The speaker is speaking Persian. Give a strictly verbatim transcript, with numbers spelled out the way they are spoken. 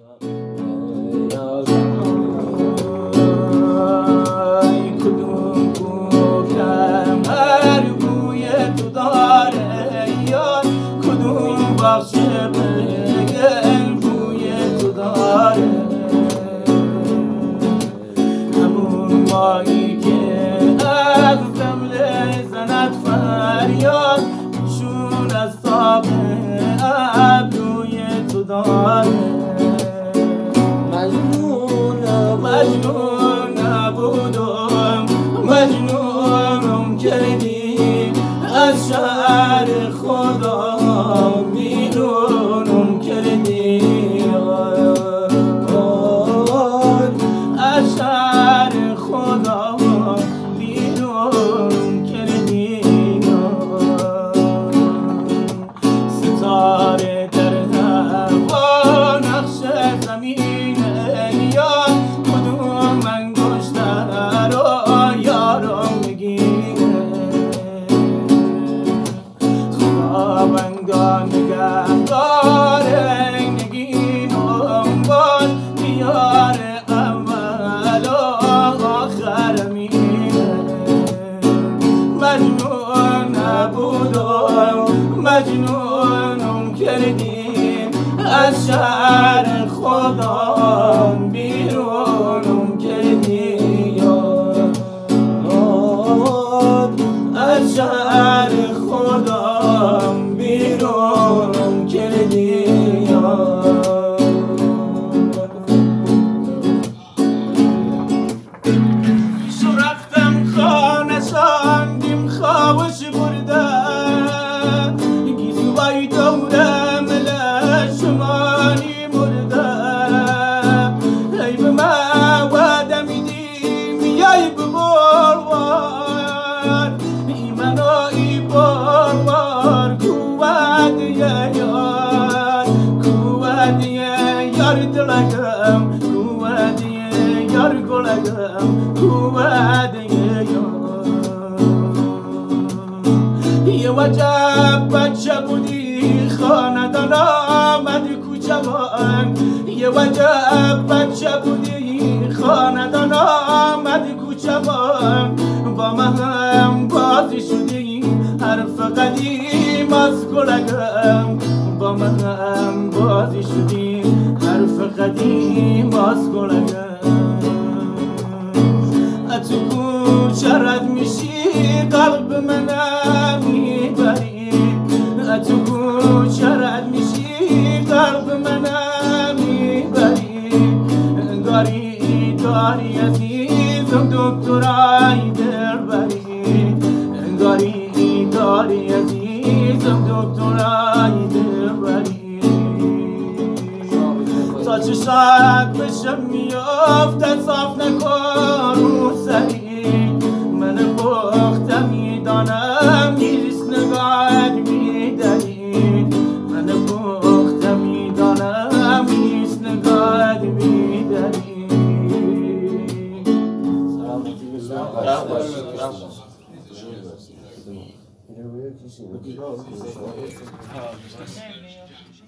از شهر خدا بیرونم کردی، از شهر خدا بیرونم کردی. ستاره در هوا نقش زمین یا کدوم انگشتر رو یارم نگهدار نگین دنبال بیار اول و آخر میره. مجنون نبودم مجنونم کردین، از شهر خدا بیرونم کردین، از شهر خدا بیرونم کردی. شو رفتم خانه ساندیم خوابش برده، گیزوهای دورم لشمانی مرده. ای به من وعده میدی میای به بروار، ایمنو ای بروار کوادیه یار، کوادیه یار دلگم، کوادیه یار گلگم، کوادیه یار. یه وجب بچه بودی خاندان آمد کوچوان، یه وجب بچه بودی خاندان آمد کوچوان. با من بازی شدی حرف قدیم از گلگم، با من بازی شدی حرف قدیم از گلگم. تو کوچه رد میشی قلب منم میبری، تو کوچه رد میشی قلب منم میبری. داری داری عزیزم دکترای دلبری، داری داری عزیزم دکترای دلبری. تا چشات بشم میافته صاف نکن رو سری، من پخته میدانم نیست نگاهت میداری، من پخته میدانم نیست نگاهت میداری. Thank you.